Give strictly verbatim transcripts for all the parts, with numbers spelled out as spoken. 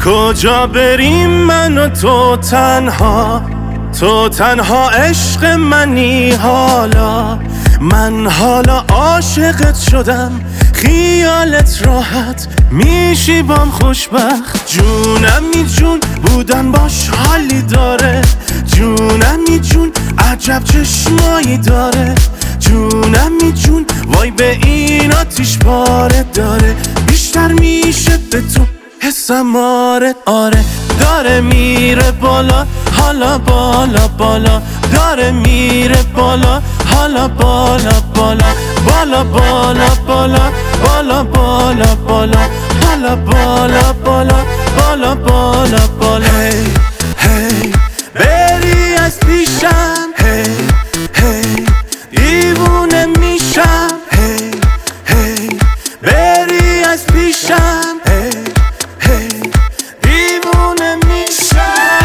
کجا بریم من و تو تنها، تو تنها عشق منی حالا. من حالا عاشقت شدم، خیالت راحت میشی بام خوشبخت. جونمی جون بودن باش حالی داره، جونمی جون عجب چشمایی داره. جونمی جون وای به این آتیش پاره داره، بیشتر میشه به تو حسم آره آره. داره میره بالا حالا بالا بالا، داره میره بالا حالا بالا بالا بالا بالا بالا بالا بالا بالا حالا بالا بالا بالا بالا بالا. هی هی بری از پیشم، هی هی دیوونه میشم. هی هی بری از پیشم، هی هی دیوونه میشم.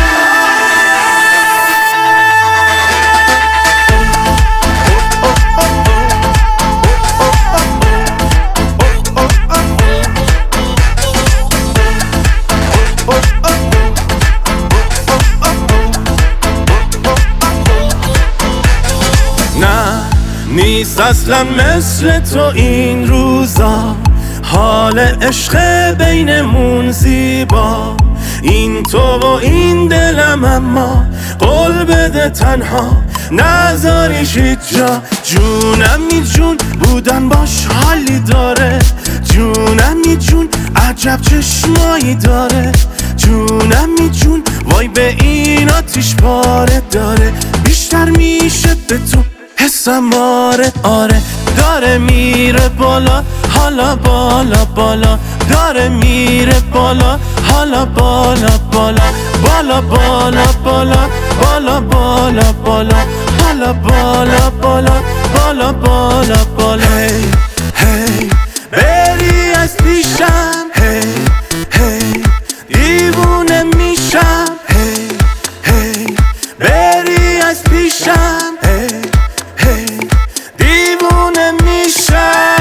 نیست اصلا مثل تو این روزا، حال عشق بینمون زیبا. این تو و این دلم، اما قول بده تنها نذاریش هیچ جا. جونمی جون بودن باش حالی داره، جونمی جون عجب چشمایی داره. جونمی جون وای به این آتیش پاره داره، بیشتر میشه به تو حسم آره آره. داره میره بالا حالا بالا بالا، داره میره بالا حالا بالا بالا بالا بالا بالا بالا بالا بالا حالا بالا بالا بالا بالا بالا. هی هی بری از پیشم، هی هی دیوونه میشم. هی هی بری از پیشم، هی هی دیوونه میشم.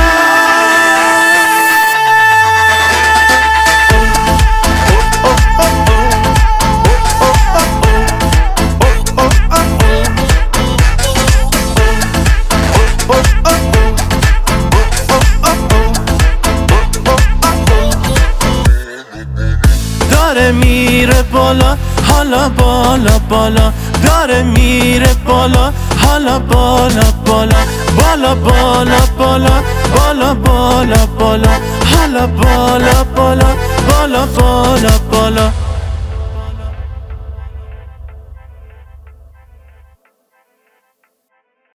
داره میره بالا حالا بالا بالا، داره میره بالا حالا بالا بالا بالا بالا بالا بالا بالا بالا حالا بالا بالا بالا بالا بالا.